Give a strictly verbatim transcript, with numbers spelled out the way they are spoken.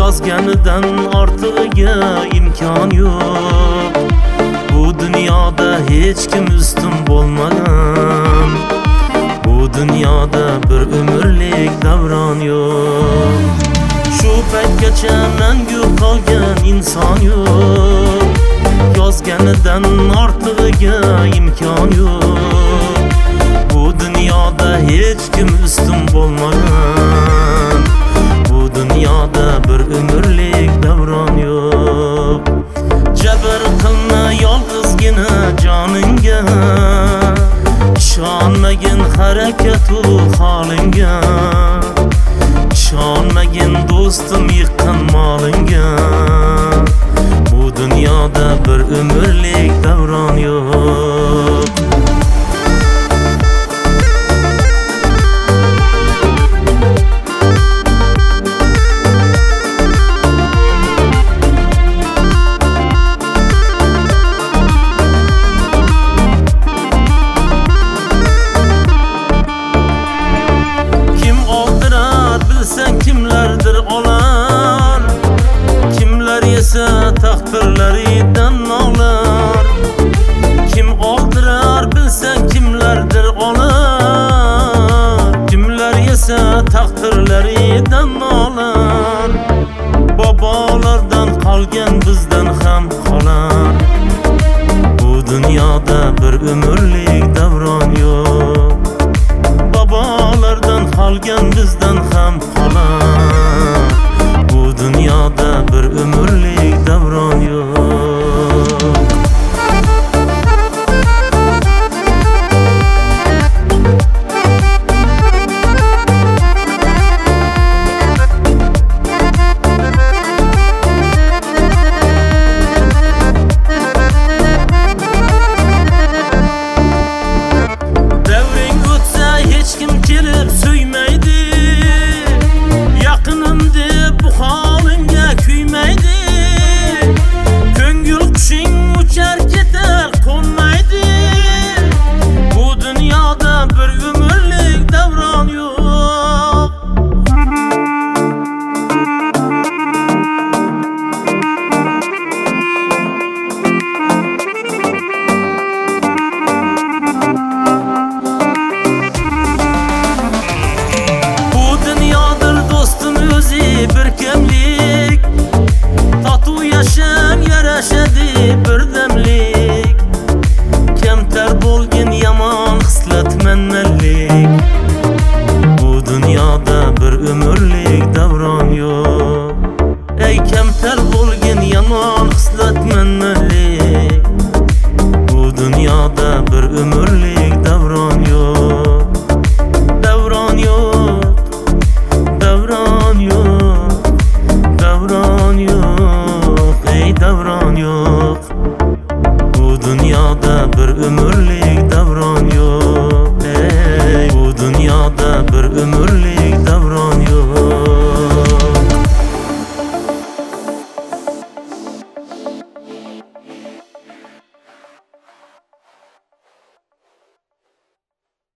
Yozganidan ortig'iga imkon yo'q. Bu dunyoda hech kim ustun bo'lmagan. Bu dunyoda bir umrlik davron yo'q. Shu paytgacha mangu qolgan inson yo'q. Yozganidan ortig'iga imkon yo'q. Bu dunyoda hech kim ustun bo'lmagan. Bu dunyoda bir umrlik davron yo'q. Jabr qilma yolg'izgina joningga, ishonmagin harakatu holingga, ishonmagin do'stim yiqqan molingga. Bu dunyoda bir umrlik davron yo'q. Kimlardir olar, kimlar esa taqdirlaridan olar. Kim oldirar bilsang kimlardir olar, kimlar esa taqdirlaridan olar. Bobolardan qolgan bizdan ham qolar. Bu dunyoda bir umrlik davron yo'q. Babalardan qolgan bizdan ham qolar. Bu dunyoda bir umrlik davron yo'q. Davring o'tsa hech kim kelib suymaydi. Yaqinimda bu holingga kuymaydi. Ko'ngil qushing uchar ketar qo'nmaydi. Bu dunyoda bir umrlik davron yo'q. Bu dunyodir do'stim o'zi bir kamlik. Totuv yashab yarashadi birdamlik. Kamtar bo'lgin yomon xislat manmanlik. Bu dunyoda bir umrlik davron yo'q. Ey kamtar bo'lgin yomon xislat manmanlik. Bu dunyoda bir umrlik davron yo'q. Davron yo'q. Davron yo'q. Davron yo'q. Ey davron yo'q. Bu dunyoda bir umrlik davron yo'q. Ey bu dunyoda bir umrlik